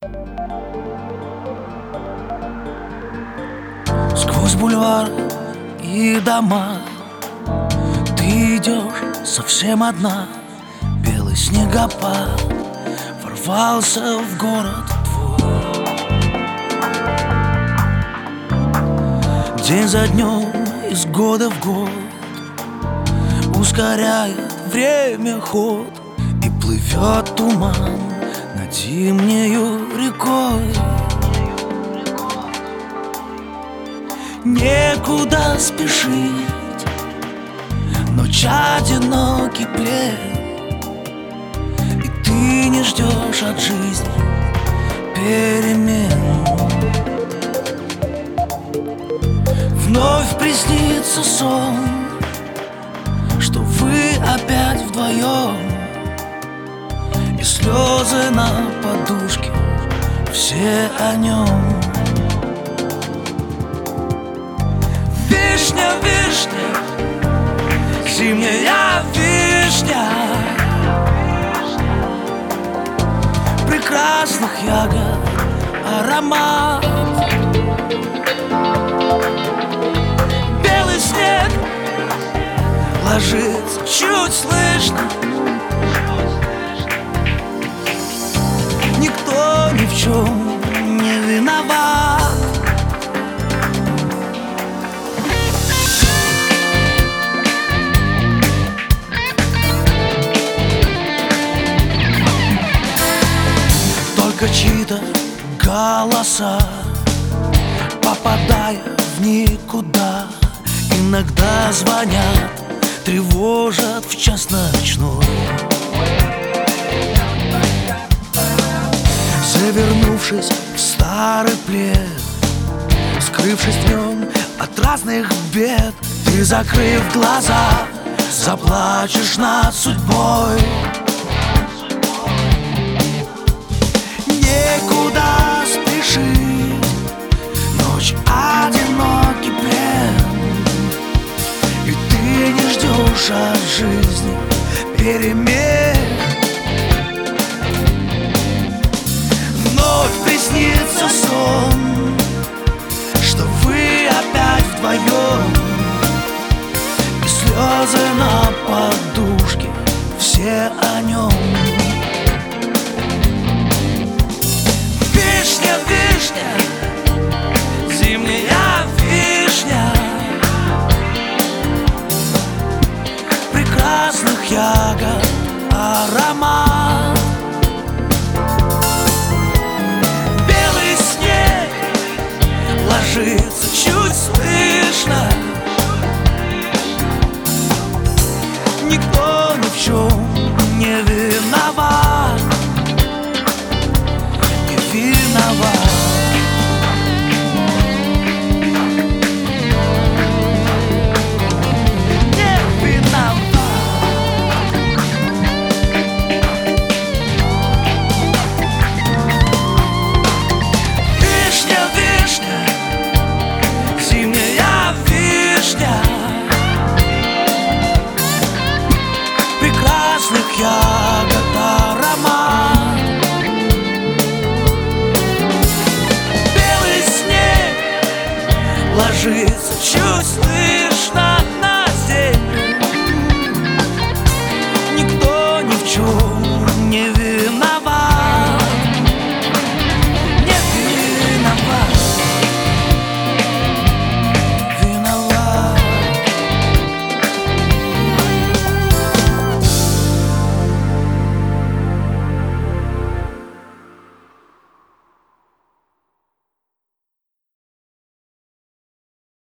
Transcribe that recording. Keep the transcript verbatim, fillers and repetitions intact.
Сквозь бульвар и дома ты идешь совсем одна. Белый снегопад ворвался в город твой. День за днем, из года в год ускоряет время ход, и плывет туман над зимнею рекой. Некуда спешить, ночь одинокий плед, и ты не ждешь от жизни перемен. Вновь приснится сон, что вы опять вдвоем, и слезы на подушке, все о нем. Вишня, вишня, зимняя вишня, прекрасных ягод аромат. Белый снег ложится чуть слышно, никто ни в чем не виноват. Только чьи-то голоса, попадая в никуда, иногда звонят, тревожат в час ночной. Завернувшись в старый плед, скрывшись в нем от разных бед, ты, закрыв глаза, заплачешь над судьбой. Некуда спешить, ночь одинокий плен, и ты не ждешь от жизни перемен. Вновь приснится сон, что вы опять вдвоем, и слезы на подушке, все о нем. Вишня, вишня, зимняя вишня, прекрасных ягод аромат. Белый снег ложится чуть слышно, никто ни в чем не виноват, не виноват.